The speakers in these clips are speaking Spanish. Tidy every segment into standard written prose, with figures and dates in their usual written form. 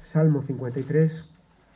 Salmo 53,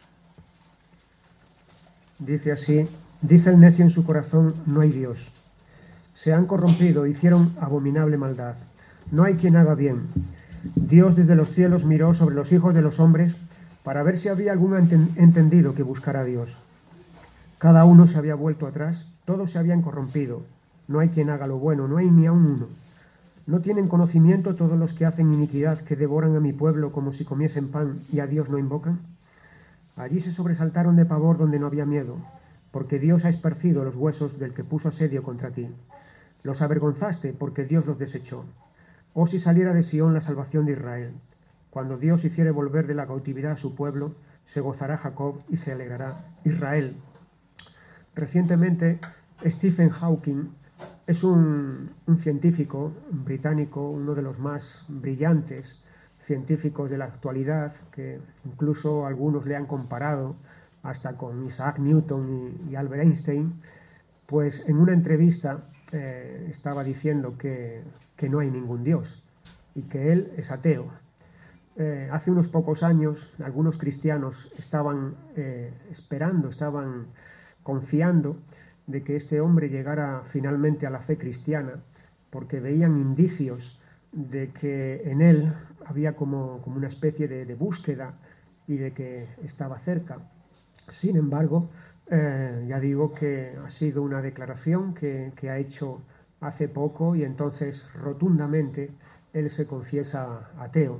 dice así: dice el necio en su corazón, no hay Dios. Se han corrompido, hicieron abominable maldad. No hay quien haga bien. Dios desde los cielos miró sobre los hijos de los hombres para ver si había algún entendido que buscara a Dios. Cada uno se había vuelto atrás, todos se habían corrompido. No hay quien haga lo bueno, no hay ni aun uno. ¿No tienen conocimiento todos los que hacen iniquidad, que devoran a mi pueblo como si comiesen pan y a Dios no invocan? Allí se sobresaltaron de pavor donde no había miedo, porque Dios ha esparcido los huesos del que puso asedio contra ti. Los avergonzaste porque Dios los desechó. Oh, si saliera de Sión la salvación de Israel. Cuando Dios hiciere volver de la cautividad a su pueblo, se gozará Jacob y se alegrará Israel. Recientemente, Stephen Hawking es un científico británico, uno de los más brillantes científicos de la actualidad, que incluso algunos le han comparado hasta con Isaac Newton y Albert Einstein. Pues en una entrevista estaba diciendo que no hay ningún Dios y que él es ateo. Hace unos pocos años algunos cristianos estaban esperando, estaban confiando de que este hombre llegara finalmente a la fe cristiana, porque veían indicios de que en él había como una especie de búsqueda y de que estaba cerca. Sin embargo, ya digo que ha sido una declaración que ha hecho hace poco, y entonces rotundamente él se confiesa ateo.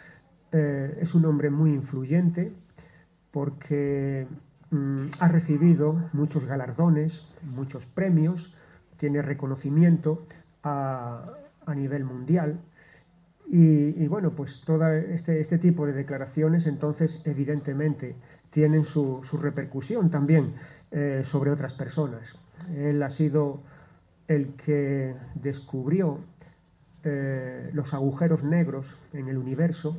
Es un hombre muy influyente porque ha recibido muchos galardones, muchos premios, tiene reconocimiento a nivel mundial. Y bueno, pues todo este tipo de declaraciones entonces evidentemente tienen su repercusión también sobre otras personas. Él ha sido el que descubrió los agujeros negros en el universo,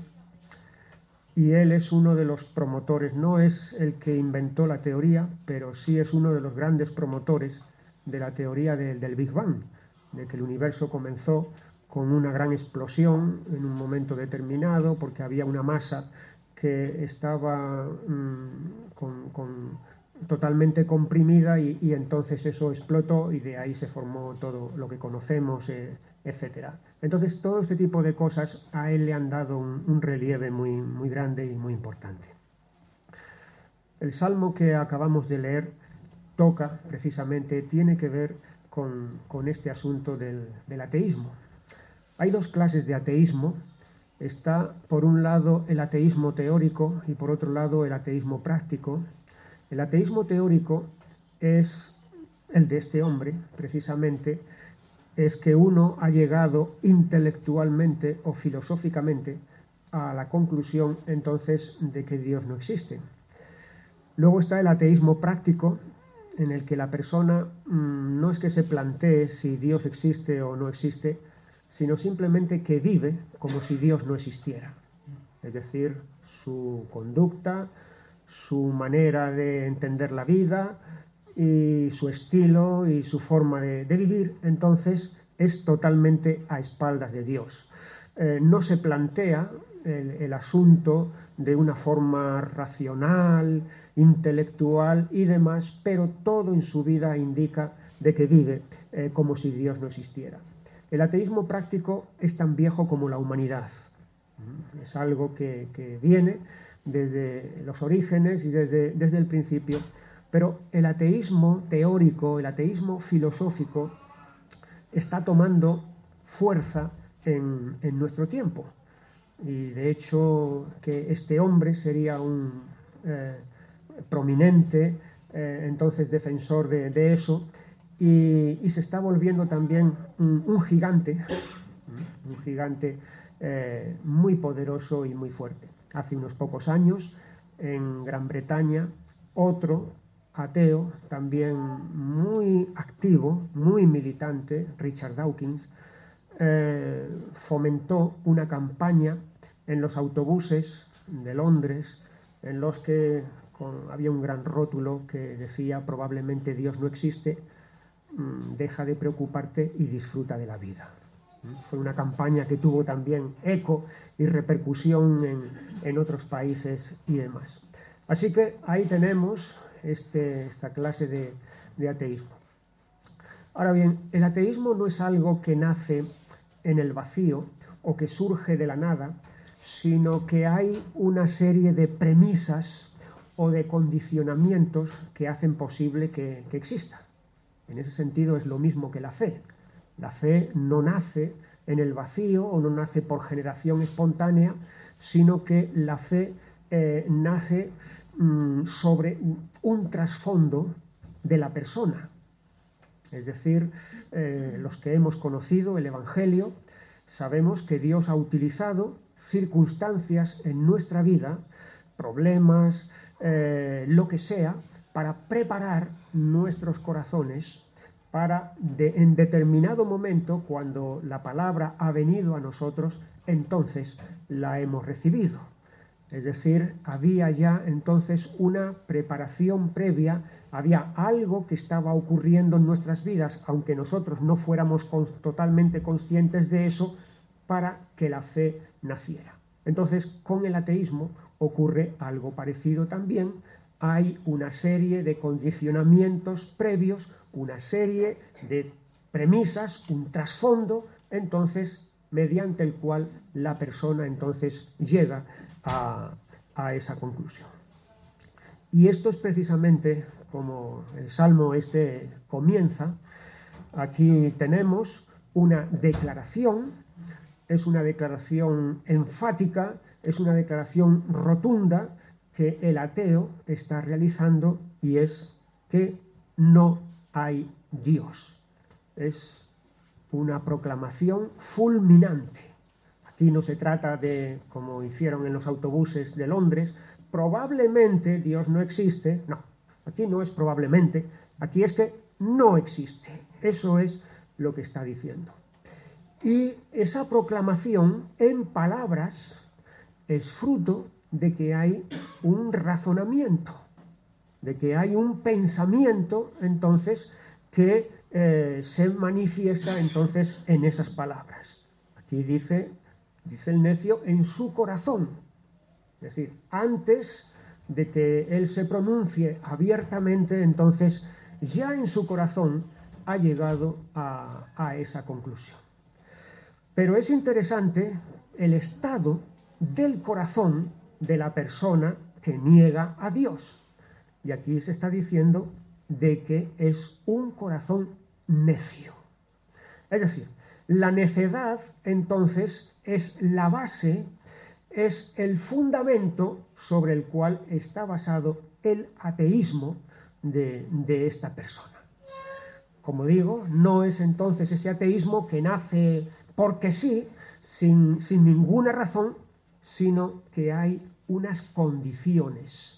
y él es uno de los promotores. No es el que inventó la teoría, pero sí es uno de los grandes promotores de la teoría del Big Bang, de que el universo comenzó con una gran explosión en un momento determinado, porque había una masa que estaba totalmente comprimida y entonces eso explotó y de ahí se formó todo lo que conocemos, etcétera. Entonces todo este tipo de cosas a él le han dado un relieve muy grande y muy importante. El salmo que acabamos de leer toca precisamente, tiene que ver con este asunto del ateísmo. Hay dos clases de ateísmo. Está por un lado el ateísmo teórico y por otro lado el ateísmo práctico. El ateísmo teórico es el de este hombre, precisamente, es que uno ha llegado intelectualmente o filosóficamente a la conclusión entonces de que Dios no existe. Luego está el ateísmo práctico, en el que la persona no es que se plantee si Dios existe o no existe, sino simplemente que vive como si Dios no existiera. Es decir, su conducta, su manera de entender la vida y su estilo y su forma de vivir, entonces es totalmente a espaldas de Dios. No se plantea el asunto de una forma racional, intelectual y demás, pero todo en su vida indica de que vive como si Dios no existiera. El ateísmo práctico es tan viejo como la humanidad. Es algo que viene desde los orígenes y desde el principio, pero el ateísmo teórico, el ateísmo filosófico, está tomando fuerza en nuestro tiempo. Y de hecho que este hombre sería un prominente entonces defensor de eso, y se está volviendo también un gigante muy poderoso y muy fuerte. Hace unos pocos años en Gran Bretaña otro ateo también muy activo, muy militante, Richard Dawkins, fomentó una campaña en los autobuses de Londres en los que había un gran rótulo que decía: probablemente Dios no existe, deja de preocuparte y disfruta de la vida. Fue una campaña que tuvo también eco y repercusión en otros países y demás. Así que ahí tenemos esta clase de ateísmo. Ahora bien, el ateísmo no es algo que nace en el vacío o que surge de la nada, sino que hay una serie de premisas o de condicionamientos que hacen posible que exista. En ese sentido es lo mismo que la fe. La fe no nace en el vacío o no nace por generación espontánea, sino que la fe nace sobre un trasfondo de la persona. Es decir, los que hemos conocido el Evangelio, sabemos que Dios ha utilizado circunstancias en nuestra vida, problemas, lo que sea, para preparar nuestros corazones para, en determinado momento, cuando la palabra ha venido a nosotros, entonces la hemos recibido. Es decir, había ya entonces una preparación previa, había algo que estaba ocurriendo en nuestras vidas, aunque nosotros no fuéramos totalmente conscientes de eso, para que la fe naciera. Entonces, con el ateísmo ocurre algo parecido también. Hay una serie de condicionamientos previos, una serie de premisas, un trasfondo, entonces, mediante el cual la persona entonces llega a esa conclusión. Y esto es precisamente como el Salmo comienza. Aquí tenemos una declaración, es una declaración enfática, es una declaración rotunda que el ateo está realizando, y es que no hay Dios. Es una proclamación fulminante. Aquí no se trata de, como hicieron en los autobuses de Londres, probablemente Dios no existe. No, aquí no es probablemente, aquí es que no existe. Eso es lo que está diciendo. Y esa proclamación en palabras es fruto de que hay un razonamiento, de que hay un pensamiento, entonces, que se manifiesta entonces en esas palabras. Aquí dice el necio, en su corazón. Es decir, antes de que él se pronuncie abiertamente, entonces ya en su corazón ha llegado a esa conclusión. Pero es interesante el estado del corazón de la persona que niega a Dios. Y aquí se está diciendo de que es un corazón necio. Es decir, la necedad entonces es la base, es el fundamento sobre el cual está basado el ateísmo de esta persona. Como digo, no es entonces ese ateísmo que nace porque sí, sin ninguna razón, sino que hay unas condiciones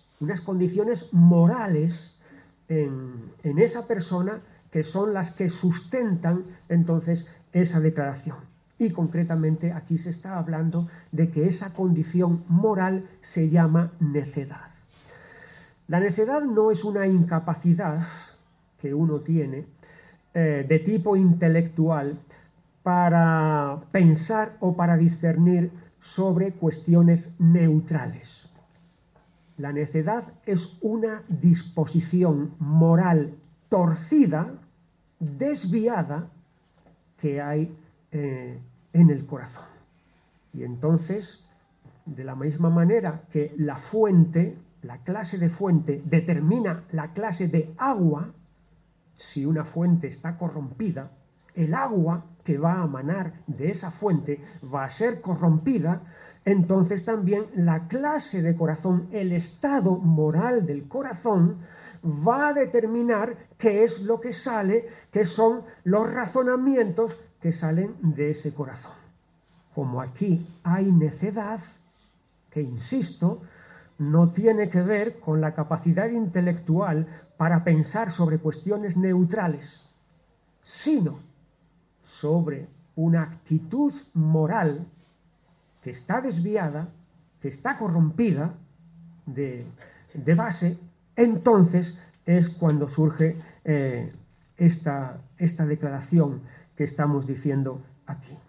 morales en esa persona que son las que sustentan entonces esa declaración. Y concretamente aquí se está hablando de que esa condición moral se llama necedad. La necedad no es una incapacidad que uno tiene de tipo intelectual para pensar o para discernir sobre cuestiones neutrales. La necedad es una disposición moral torcida, desviada, que hay en el corazón. Y entonces, de la misma manera que la fuente, la clase de fuente, determina la clase de agua, si una fuente está corrompida, el agua que va a manar de esa fuente va a ser corrompida, entonces también la clase de corazón, el estado moral del corazón, va a determinar qué es lo que sale, qué son los razonamientos que salen de ese corazón. Como aquí hay necedad, que insisto, no tiene que ver con la capacidad intelectual para pensar sobre cuestiones neutrales, sino sobre una actitud moral que está desviada, que está corrompida de base. Entonces es cuando surge esta declaración que estamos diciendo aquí.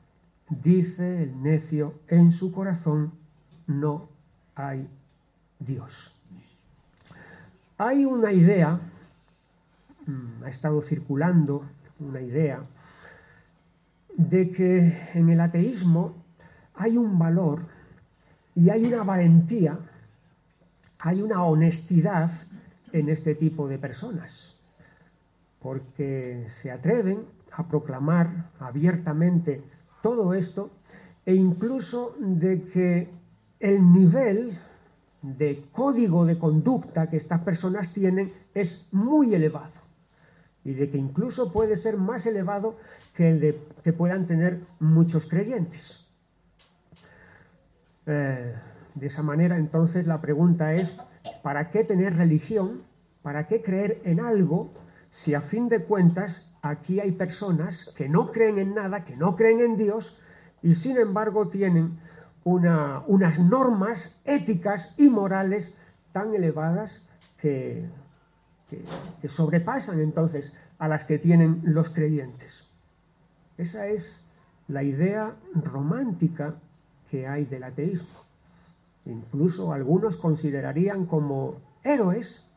dice el necio en su corazón, no hay Dios. Hay una idea, ha estado circulando una idea, de que en el ateísmo hay un valor y hay una valentía, hay una honestidad en este tipo de personas, porque se atreven a proclamar abiertamente todo esto, e incluso de que el nivel de código de conducta que estas personas tienen es muy elevado, y de que incluso puede ser más elevado que el de que puedan tener muchos creyentes. De esa manera, entonces, la pregunta es, ¿para qué tener religión? ¿Para qué creer en algo si a fin de cuentas aquí hay personas que no creen en nada, que no creen en Dios, y sin embargo tienen unas normas éticas y morales tan elevadas que sobrepasan entonces a las que tienen los creyentes? Esa es la idea romántica que hay del ateísmo. Incluso algunos considerarían como héroes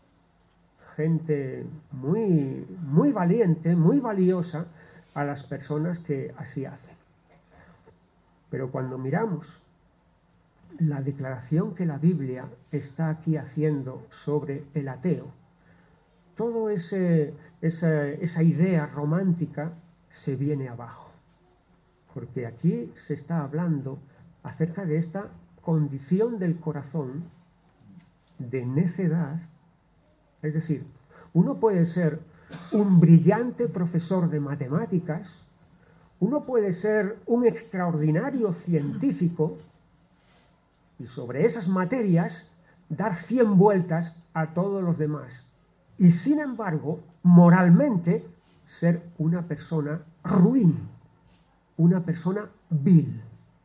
gente muy, muy valiente, muy valiosa a las personas que así hacen. Pero cuando miramos la declaración que la Biblia está aquí haciendo sobre el ateo, toda esa idea romántica se viene abajo, porque aquí se está hablando acerca de esta condición del corazón de necedad. Es decir, uno puede ser un brillante profesor de matemáticas, uno puede ser un extraordinario científico y sobre esas materias dar 100 vueltas a todos los demás, y sin embargo, moralmente, ser una persona ruin, una persona vil.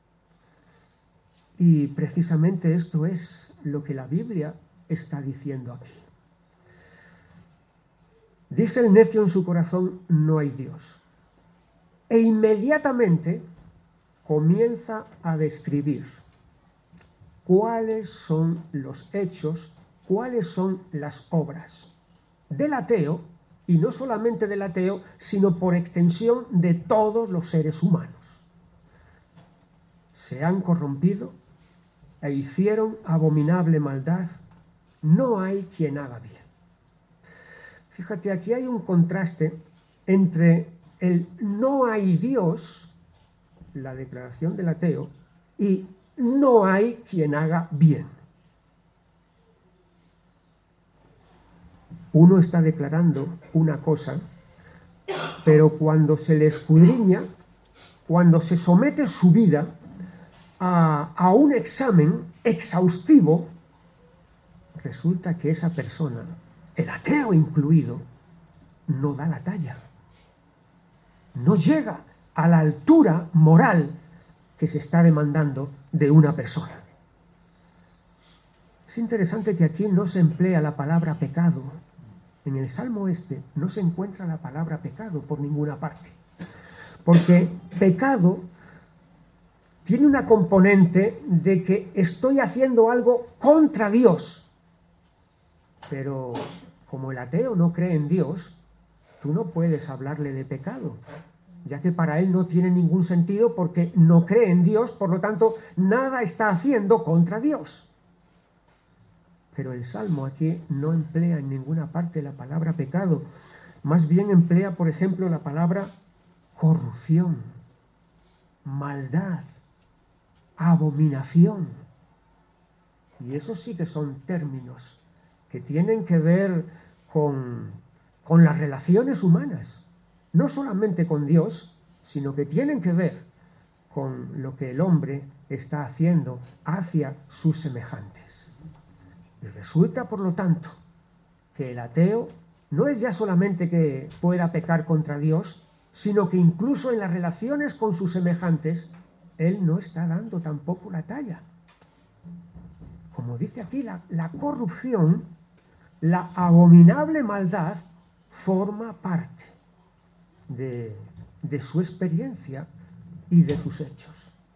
Y precisamente esto es lo que la Biblia está diciendo aquí. Dice el necio en su corazón, no hay Dios. E inmediatamente comienza a describir cuáles son los hechos, cuáles son las obras del ateo, y no solamente del ateo, sino por extensión de todos los seres humanos. Se han corrompido e hicieron abominable maldad, no hay quien haga bien. Fíjate, aquí hay un contraste entre el no hay Dios, la declaración del ateo, y no hay quien haga bien. Uno está declarando una cosa, pero cuando se le escudriña, cuando se somete su vida a un examen exhaustivo, resulta que esa persona, el ateo incluido, no da la talla, no llega a la altura moral que se está demandando de una persona. Es interesante que aquí no se emplea la palabra pecado. En el Salmo este no se encuentra la palabra pecado por ninguna parte, porque pecado tiene una componente de que estoy haciendo algo contra Dios. Pero como el ateo no cree en Dios, tú no puedes hablarle de pecado, ya que para él no tiene ningún sentido porque no cree en Dios, por lo tanto, nada está haciendo contra Dios. Pero el Salmo aquí no emplea en ninguna parte la palabra pecado, más bien emplea, por ejemplo, la palabra corrupción, maldad, abominación. Y esos sí que son términos que tienen que ver con las relaciones humanas, no solamente con Dios, sino que tienen que ver con lo que el hombre está haciendo hacia sus semejantes. Y resulta, por lo tanto, que el ateo no es ya solamente que pueda pecar contra Dios, sino que incluso en las relaciones con sus semejantes, él no está dando tampoco la talla. Como dice aquí, la corrupción, la abominable maldad, forma parte de su experiencia y de sus hechos.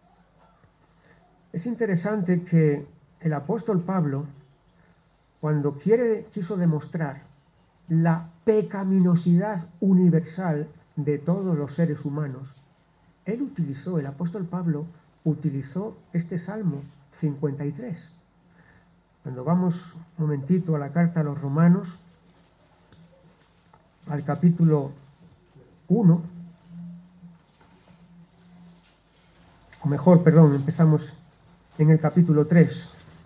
Es interesante que el apóstol Pablo, cuando quiso demostrar la pecaminosidad universal de todos los seres humanos, el apóstol Pablo utilizó este Salmo 53. Cuando vamos un momentito a la carta a los Romanos, al capítulo 1, o mejor, perdón, empezamos en el capítulo 3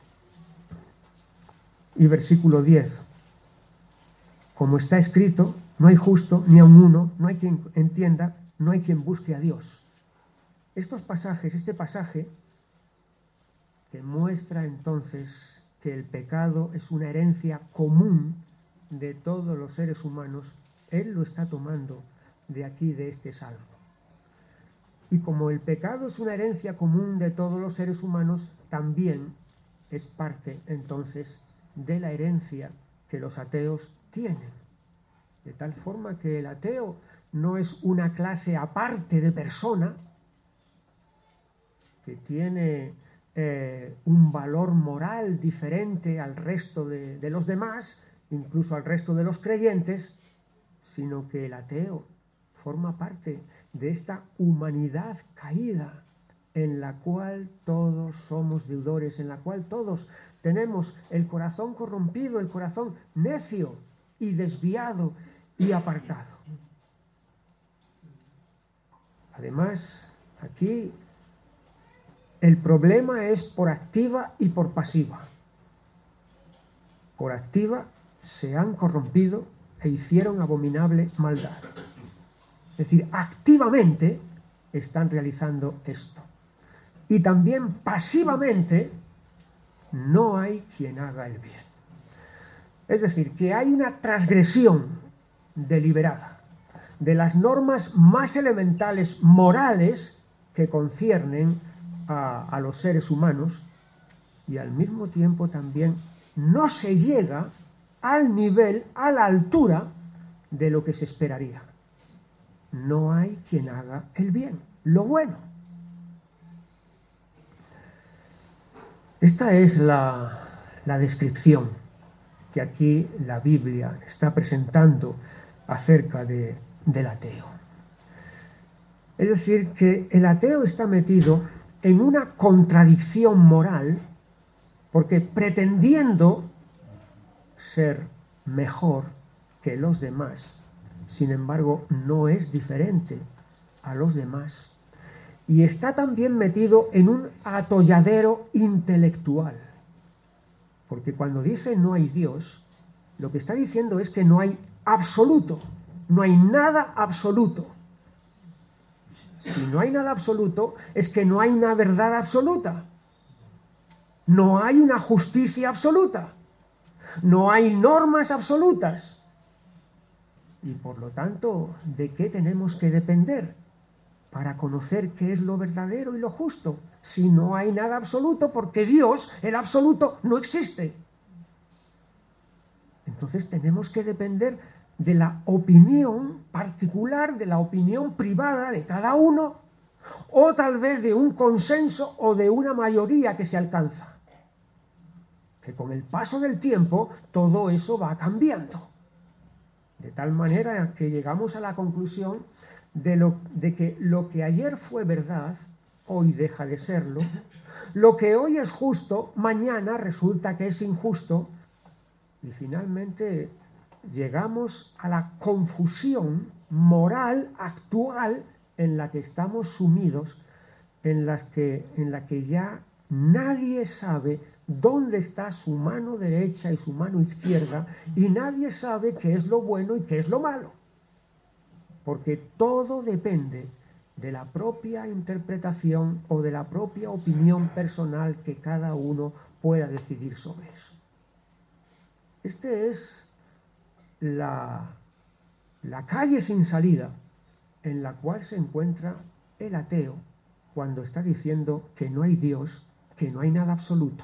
y versículo 10. Como está escrito, no hay justo ni aun uno, no hay quien entienda, no hay quien busque a Dios. Este pasaje que muestra entonces que el pecado es una herencia común de todos los seres humanos, él lo está tomando de aquí, de este salmo. Y como el pecado es una herencia común de todos los seres humanos, también es parte entonces de la herencia que los ateos tienen. De tal forma que el ateo no es una clase aparte de persona que tiene un valor moral diferente al resto de los demás, incluso al resto de los creyentes, sino que el ateo forma parte de esta humanidad caída en la cual todos somos deudores, en la cual todos tenemos el corazón corrompido, el corazón necio y desviado y apartado. Además, aquí el problema es por activa y por pasiva. Por activa se han corrompido e hicieron abominable maldad. Es decir, activamente están realizando esto. Y también pasivamente no hay quien haga el bien. Es decir, que hay una transgresión deliberada de las normas más elementales morales que conciernen a los seres humanos, y al mismo tiempo también no se llega al nivel, a la altura de lo que se esperaría. No hay quien haga el bien, lo bueno. Esta es la descripción que aquí la Biblia está presentando acerca del ateo. Es decir, que el ateo está metido en una contradicción moral, porque pretendiendo ser mejor que los demás, sin embargo, no es diferente a los demás. Y está también metido en un atolladero intelectual. Porque cuando dice no hay Dios, lo que está diciendo es que no hay absoluto, no hay nada absoluto. Si no hay nada absoluto, es que no hay una verdad absoluta. No hay una justicia absoluta. No hay normas absolutas. Y por lo tanto, ¿de qué tenemos que depender para conocer qué es lo verdadero y lo justo? Si no hay nada absoluto, porque Dios, el absoluto, no existe. Entonces tenemos que depender de la opinión particular, de la opinión privada de cada uno, o tal vez de un consenso o de una mayoría que se alcanza. Que con el paso del tiempo todo eso va cambiando. De tal manera que llegamos a la conclusión de que lo que ayer fue verdad, hoy deja de serlo. Lo que hoy es justo, mañana resulta que es injusto. Y finalmente llegamos a la confusión moral actual en la que estamos sumidos, en la que ya nadie sabe dónde está su mano derecha y su mano izquierda, y nadie sabe qué es lo bueno y qué es lo malo. Porque todo depende de la propia interpretación o de la propia opinión personal que cada uno pueda decidir sobre eso. Esta es la calle sin salida en la cual se encuentra el ateo cuando está diciendo que no hay Dios, que no hay nada absoluto.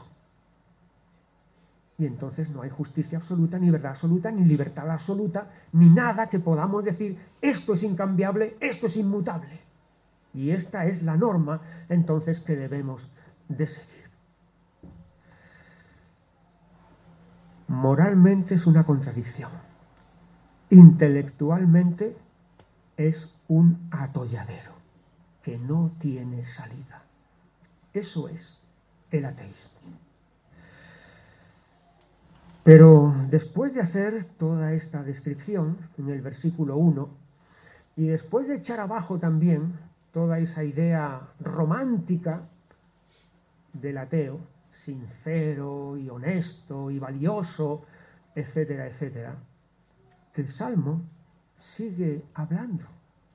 Y entonces no hay justicia absoluta, ni verdad absoluta, ni libertad absoluta, ni nada que podamos decir, esto es incambiable, esto es inmutable. y esta es la norma, entonces, que debemos de seguir. Moralmente es una contradicción. Intelectualmente es un atolladero que no tiene salida. Eso es el ateísmo. Pero después de hacer toda esta descripción en el versículo 1, y después de echar abajo también toda esa idea romántica del ateo, sincero y honesto y valioso, etcétera, etcétera, el Salmo sigue hablando.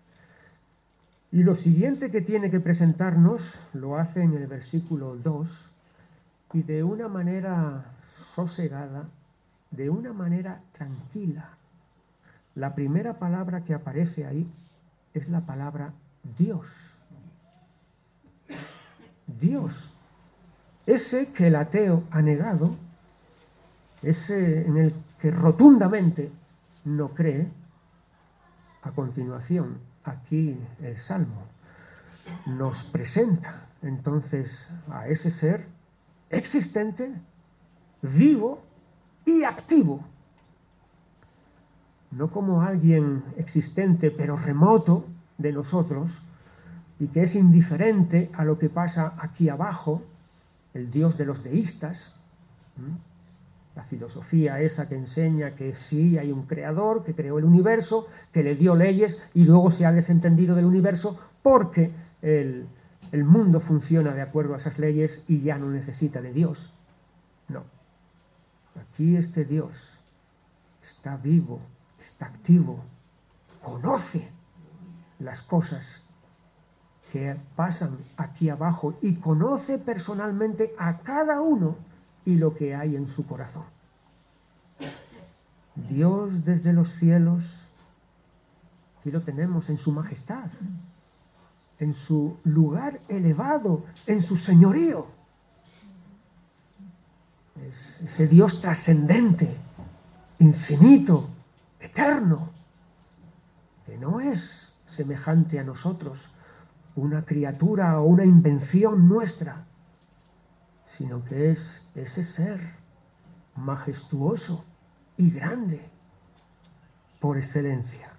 Y lo siguiente que tiene que presentarnos lo hace en el versículo 2, y de una manera sosegada, de una manera tranquila. La primera palabra que aparece ahí es la palabra Dios. Dios. Ese que el ateo ha negado, ese en el que rotundamente no cree. A continuación, aquí el Salmo nos presenta entonces a ese ser existente, vivo y activo. No como alguien existente pero remoto de nosotros y que es indiferente a lo que pasa aquí abajo, el Dios de los deístas, la filosofía esa que enseña que sí hay un creador que creó el universo, que le dio leyes y luego se ha desentendido del universo porque el mundo funciona de acuerdo a esas leyes y ya no necesita de Dios. No. Aquí este Dios está vivo, está activo, conoce las cosas que pasan aquí abajo y conoce personalmente a cada uno y lo que hay en su corazón. Dios desde los cielos, aquí lo tenemos en su majestad, en su lugar elevado, en su señorío. Es ese Dios trascendente, infinito, eterno, que no es semejante a nosotros, una criatura o una invención nuestra, sino que es ese ser majestuoso y grande por excelencia.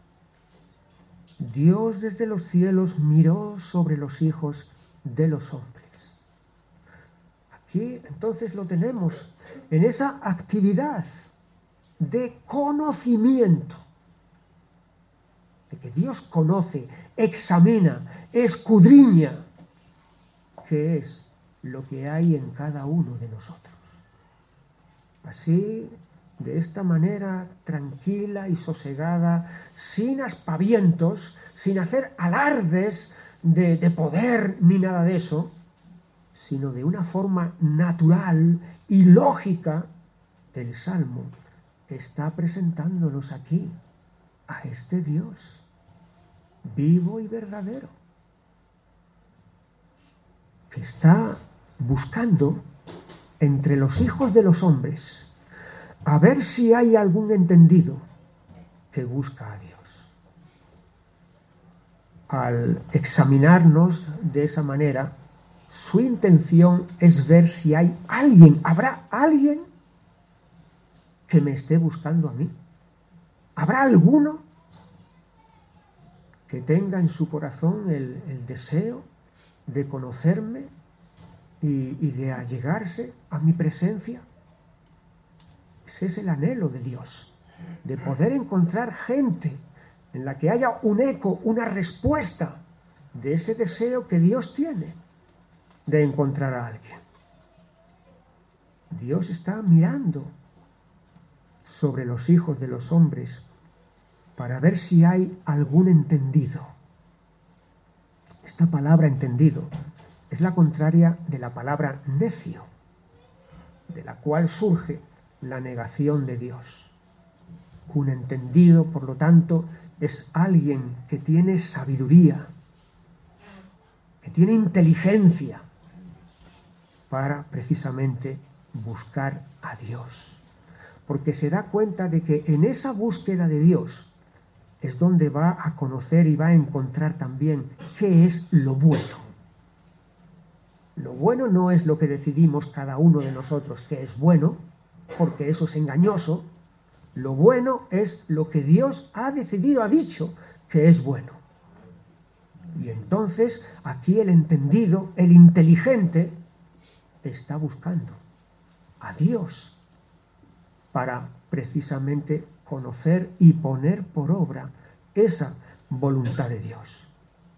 Dios desde los cielos miró sobre los hijos de los hombres. Aquí entonces lo tenemos en esa actividad de conocimiento, de que Dios conoce, examina, escudriña qué es lo que hay en cada uno de nosotros. Así, de esta manera tranquila y sosegada, sin aspavientos, sin hacer alardes de poder ni nada de eso, sino de una forma natural y lógica, el Salmo está presentándonos aquí a este Dios vivo y verdadero, que está buscando entre los hijos de los hombres a ver si hay algún entendido que busca a Dios. Al examinarnos de esa manera, su intención es ver si hay alguien, habrá alguien que me esté buscando a mí. ¿Habrá alguno que tenga en su corazón el deseo de conocerme y de allegarse a mi presencia? Ese es el anhelo de Dios, de poder encontrar gente en la que haya un eco, una respuesta de ese deseo que Dios tiene de encontrar a alguien. Dios está mirando sobre los hijos de los hombres para ver si hay algún entendido. Esta palabra entendido es la contraria de la palabra necio, de la cual surge la negación de Dios. Un entendido, por lo tanto, es alguien que tiene sabiduría, que tiene inteligencia para precisamente buscar a Dios. Porque se da cuenta de que en esa búsqueda de Dios es donde va a conocer y va a encontrar también qué es lo bueno. Lo bueno no es lo que decidimos cada uno de nosotros que es bueno, porque eso es engañoso. Lo bueno es lo que Dios ha decidido, ha dicho que es bueno. Y entonces aquí el entendido, el inteligente, está buscando a Dios para precisamente conocer y poner por obra esa voluntad de Dios.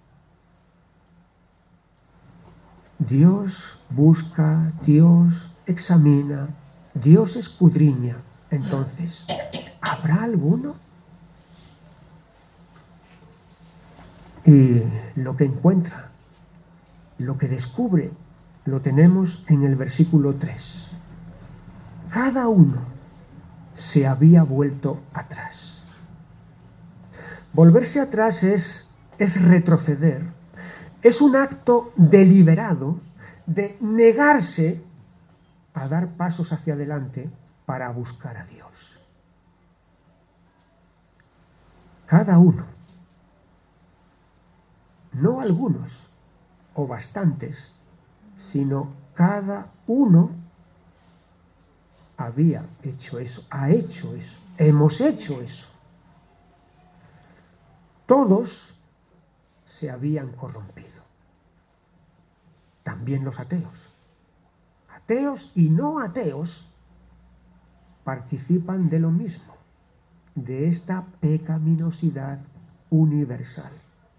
Dios busca, Dios examina, Dios escudriña. Entonces, ¿habrá alguno? Y lo que encuentra, lo que descubre, lo tenemos en el versículo 3. Cada uno se había vuelto atrás. Volverse atrás es retroceder. Es un acto deliberado de negarse a dar pasos hacia adelante para buscar a Dios. Cada uno, no algunos o bastantes, sino cada uno había hecho eso, ha hecho eso, hemos hecho eso. Todos se habían corrompido. También los ateos. Ateos y no ateos participan de lo mismo, de esta pecaminosidad universal.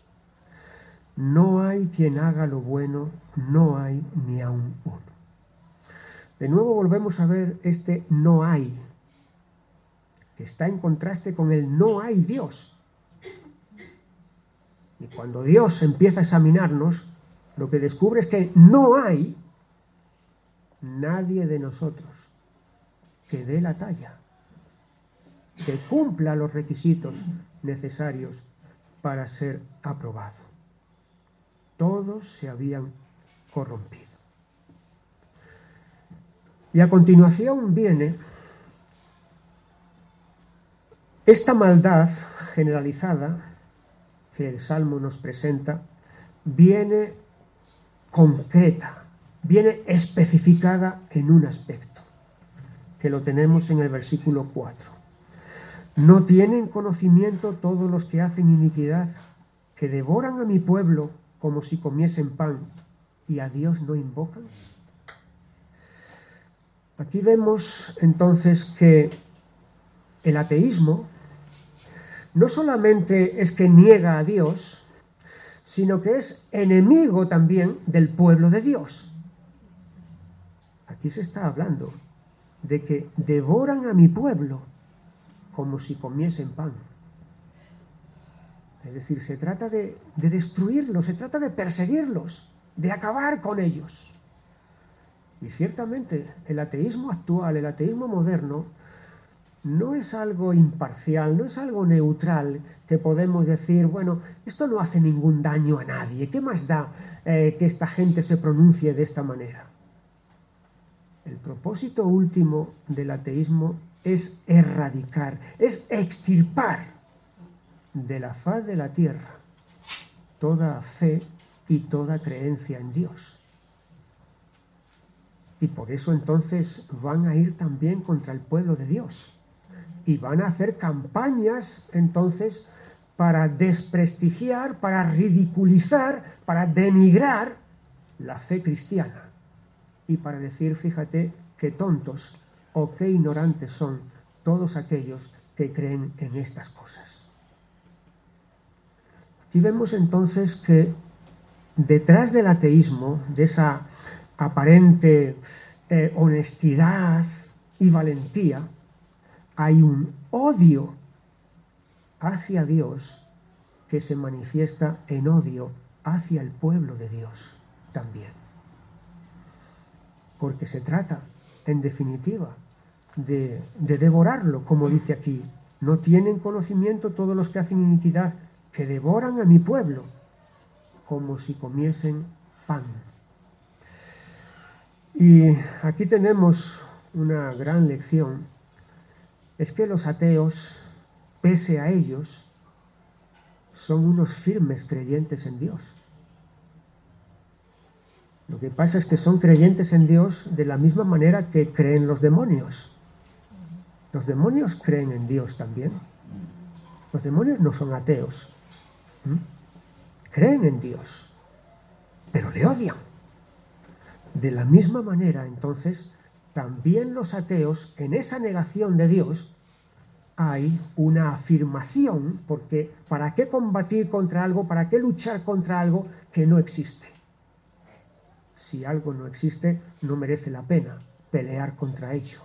No hay quien haga lo bueno, no hay ni aun uno. De nuevo volvemos a ver este no hay, que está en contraste con el no hay Dios. Y cuando Dios empieza a examinarnos, lo que descubre es que no hay nadie de nosotros que dé la talla, que cumpla los requisitos necesarios para ser aprobado. Todos se habían corrompido. Y a continuación viene esta maldad generalizada que el Salmo nos presenta, viene concreta, viene especificada en un aspecto, que lo tenemos en el versículo 4. ¿No tienen conocimiento todos los que hacen iniquidad, que devoran a mi pueblo como si comiesen pan, y a Dios no invocan? Aquí vemos entonces que el ateísmo no solamente es que niega a Dios, sino que es enemigo también del pueblo de Dios. Aquí se está hablando de que devoran a mi pueblo como si comiesen pan. Es decir, se trata de destruirlos, se trata de perseguirlos, de acabar con ellos. Y ciertamente el ateísmo actual, el ateísmo moderno, no es algo imparcial, no es algo neutral que podemos decir, bueno, esto no hace ningún daño a nadie, ¿qué más da que esta gente se pronuncie de esta manera? El propósito último del ateísmo es erradicar, es extirpar de la faz de la tierra toda fe y toda creencia en Dios. Y por eso entonces van a ir también contra el pueblo de Dios. Y van a hacer campañas entonces para desprestigiar, para ridiculizar, para denigrar la fe cristiana. Y para decir, fíjate, qué tontos o qué ignorantes son todos aquellos que creen en estas cosas. Aquí vemos entonces que detrás del ateísmo, de esa aparente honestidad y valentía, hay un odio hacia Dios que se manifiesta en odio hacia el pueblo de Dios también. Porque se trata, en definitiva, de devorarlo, como dice aquí. No tienen conocimiento todos los que hacen iniquidad, que devoran a mi pueblo, como si comiesen pan. Y aquí tenemos una gran lección. Es que los ateos, pese a ellos, son unos firmes creyentes en Dios. Lo que pasa es que son creyentes en Dios de la misma manera que creen los demonios. Los demonios creen en Dios también. Los demonios no son ateos. Creen en Dios, pero le odian. De la misma manera, entonces, también los ateos, en esa negación de Dios, hay una afirmación, porque ¿para qué combatir contra algo? ¿Para qué luchar contra algo que no existe? Si algo no existe, no merece la pena pelear contra ello.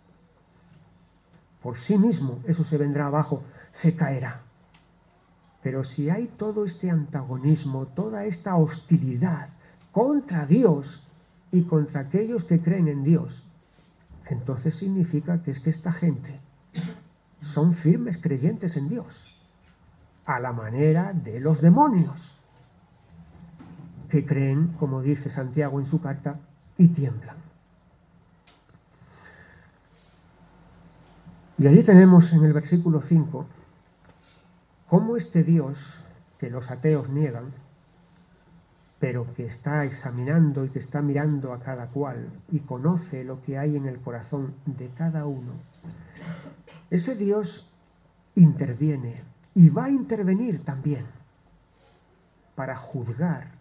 Por sí mismo, eso se vendrá abajo, se caerá. Pero si hay todo este antagonismo, toda esta hostilidad contra Dios y contra aquellos que creen en Dios, entonces significa que es que esta gente son firmes creyentes en Dios, a la manera de los demonios, que creen, como dice Santiago en su carta, y tiemblan. Y allí tenemos en el versículo 5 cómo este Dios que los ateos niegan, pero que está examinando y que está mirando a cada cual y conoce lo que hay en el corazón de cada uno, ese Dios interviene y va a intervenir también para juzgar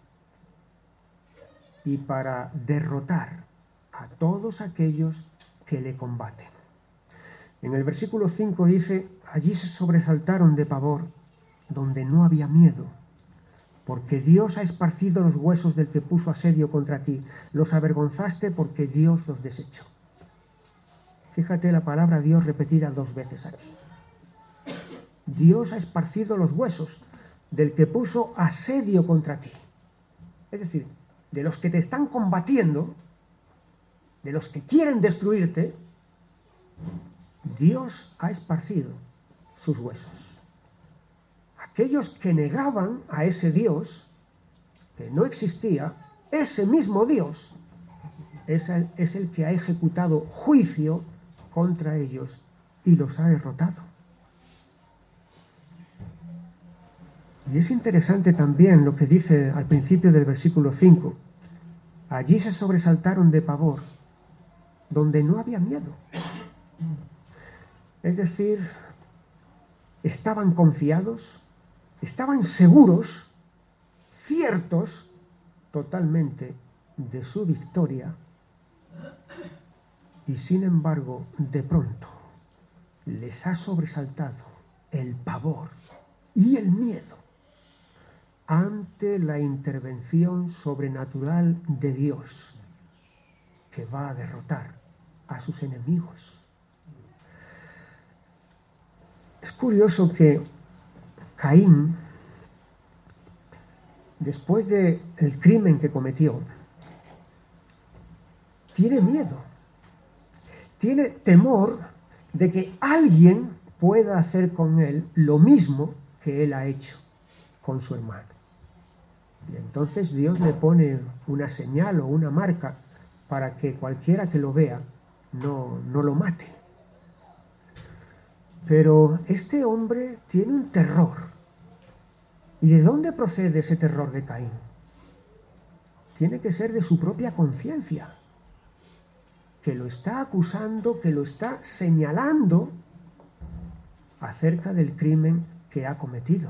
y para derrotar a todos aquellos que le combaten. En el versículo 5 dice: allí se sobresaltaron de pavor donde no había miedo, porque Dios ha esparcido los huesos del que puso asedio contra ti. Los avergonzaste porque Dios los desechó. Fíjate la palabra Dios repetida 2 veces aquí. Dios ha esparcido los huesos del que puso asedio contra ti. Es decir, de los que te están combatiendo, de los que quieren destruirte, Dios ha esparcido sus huesos. Aquellos que negaban a ese Dios, que no existía, ese mismo Dios es el que ha ejecutado juicio contra ellos y los ha derrotado. Y es interesante también lo que dice al principio del versículo 5. Allí se sobresaltaron de pavor, donde no había miedo. Es decir, estaban confiados, estaban seguros, ciertos totalmente de su victoria, y sin embargo, de pronto, les ha sobresaltado el pavor y el miedo ante la intervención sobrenatural de Dios, que va a derrotar a sus enemigos. Es curioso que Caín, después del crimen que cometió, tiene miedo, tiene temor de que alguien pueda hacer con él lo mismo que él ha hecho con su hermano. Y entonces Dios le pone una señal o una marca para que cualquiera que lo vea no lo mate. Pero este hombre tiene un terror. ¿Y de dónde procede ese terror de Caín? Tiene que ser de su propia conciencia, que lo está acusando, que lo está señalando acerca del crimen que ha cometido.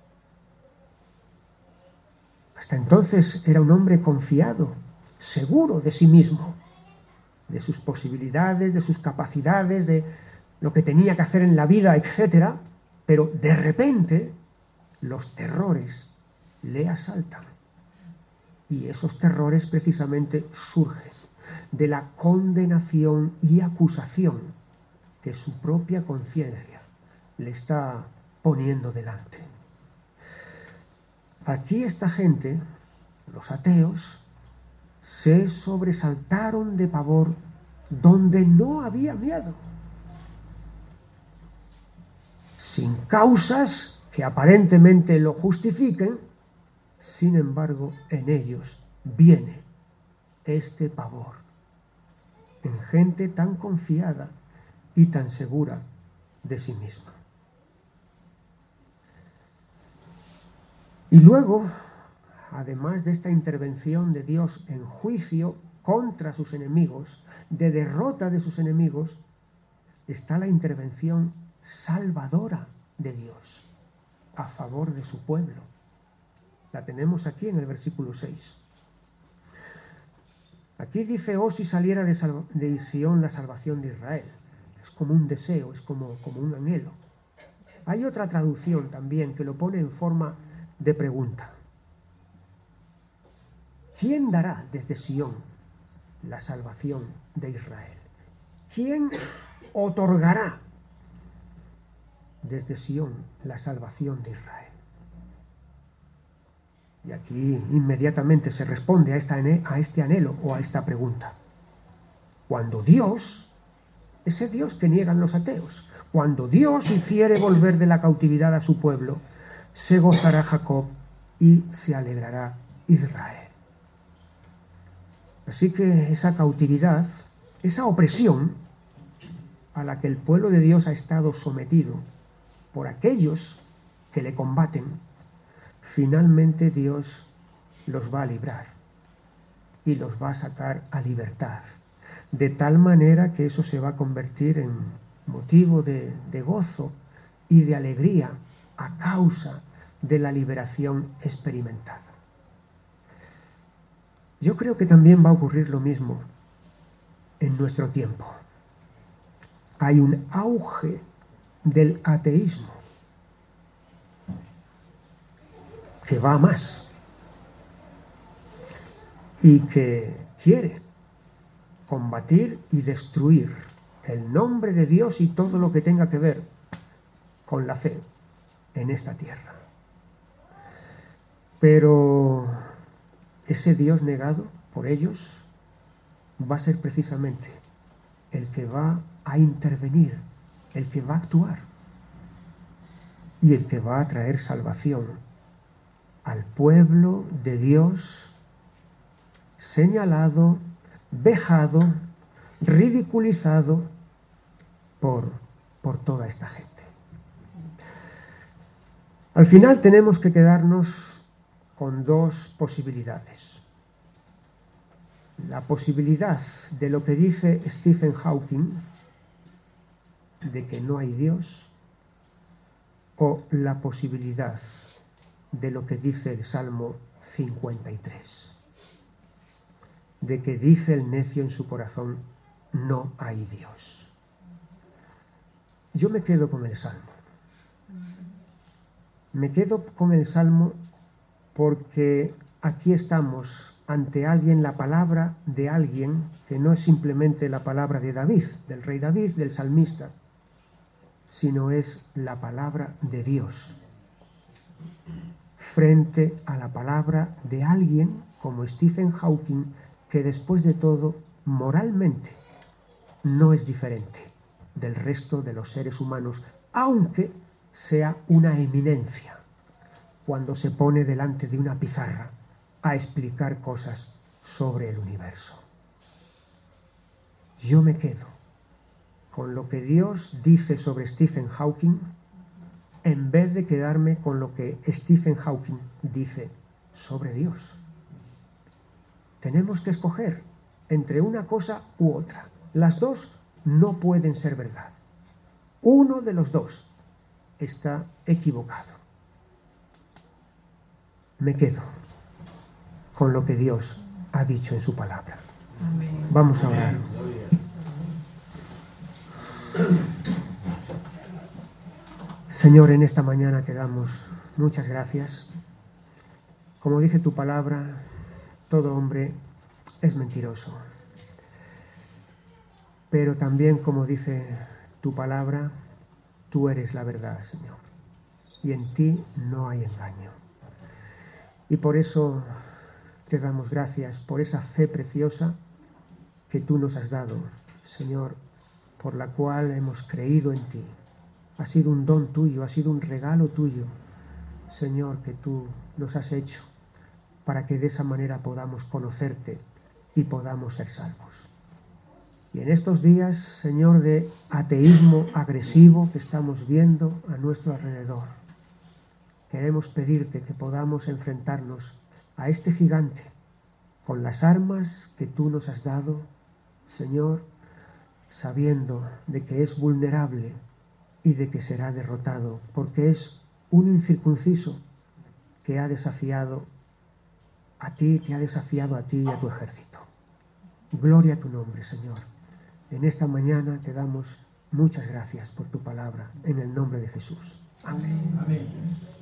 Hasta entonces era un hombre confiado, seguro de sí mismo, de sus posibilidades, de sus capacidades, de lo que tenía que hacer en la vida, etc. Pero de repente los terrores le asaltan. Y esos terrores precisamente surgen de la condenación y acusación que su propia conciencia le está poniendo delante. Aquí esta gente, los ateos, se sobresaltaron de pavor donde no había miedo, sin causas que aparentemente lo justifiquen. Sin embargo, en ellos viene este pavor, en gente tan confiada y tan segura de sí misma. Y luego, además de esta intervención de Dios en juicio contra sus enemigos, de derrota de sus enemigos, está la intervención salvadora de Dios a favor de su pueblo. La tenemos aquí en el versículo 6. Aquí dice: oh, si saliera de Sión la salvación de Israel. Es como un deseo, es como un anhelo. Hay otra traducción también que lo pone en forma de pregunta. ¿Quién dará desde Sión la salvación de Israel? ¿Quién otorgará desde Sión la salvación de Israel? Y aquí inmediatamente se responde a este anhelo o a esta pregunta. Cuando Dios, ese Dios que niegan los ateos, cuando Dios hiciere volver de la cautividad a su pueblo, se gozará Jacob y se alegrará Israel. Así que esa cautividad, esa opresión a la que el pueblo de Dios ha estado sometido por aquellos que le combaten, finalmente Dios los va a librar y los va a sacar a libertad, de tal manera que eso se va a convertir en motivo de gozo y de alegría a causa de la liberación experimentada. Yo creo que también va a ocurrir lo mismo en nuestro tiempo. Hay un auge del ateísmo que va a más y que quiere combatir y destruir el nombre de Dios y todo lo que tenga que ver con la fe en esta tierra. Pero ese Dios negado por ellos va a ser precisamente el que va a intervenir, el que va a actuar y el que va a traer salvación al pueblo de Dios señalado, vejado, ridiculizado por toda esta gente. Al final tenemos que quedarnos con dos posibilidades. La posibilidad de lo que dice Stephen Hawking, de que no hay Dios, o la posibilidad de lo que dice el Salmo 53, de que dice el necio en su corazón: no hay Dios. Yo me quedo con el Salmo. Me quedo con el Salmo porque aquí estamos ante alguien, la palabra de alguien que no es simplemente la palabra de David, del rey David, del salmista, sino es la palabra de Dios, frente a la palabra de alguien como Stephen Hawking, que después de todo, moralmente, no es diferente del resto de los seres humanos, aunque sea una eminencia cuando se pone delante de una pizarra a explicar cosas sobre el universo. Yo me quedo con lo que Dios dice sobre Stephen Hawking en vez de quedarme con lo que Stephen Hawking dice sobre Dios. Tenemos que escoger entre una cosa u otra. Las dos no pueden ser verdad. Uno de los dos está equivocado. Me quedo con lo que Dios ha dicho en su palabra. Amén. Vamos a orar. Señor, en esta mañana te damos muchas gracias. Como dice tu palabra, todo hombre es mentiroso. Pero también, como dice tu palabra, tú eres la verdad, Señor. Y en ti no hay engaño. Y por eso te damos gracias, por esa fe preciosa que tú nos has dado, Señor, por la cual hemos creído en ti. Ha sido un don tuyo, ha sido un regalo tuyo, Señor, que tú nos has hecho para que de esa manera podamos conocerte y podamos ser salvos. Y en estos días, Señor, de ateísmo agresivo que estamos viendo a nuestro alrededor, queremos pedirte que podamos enfrentarnos a este gigante con las armas que tú nos has dado, Señor, sabiendo de que es vulnerable y de que será derrotado, porque es un incircunciso que ha desafiado a ti, te ha desafiado a ti y a tu ejército. Gloria a tu nombre, Señor. En esta mañana te damos muchas gracias por tu palabra, en el nombre de Jesús. Amén. Amén.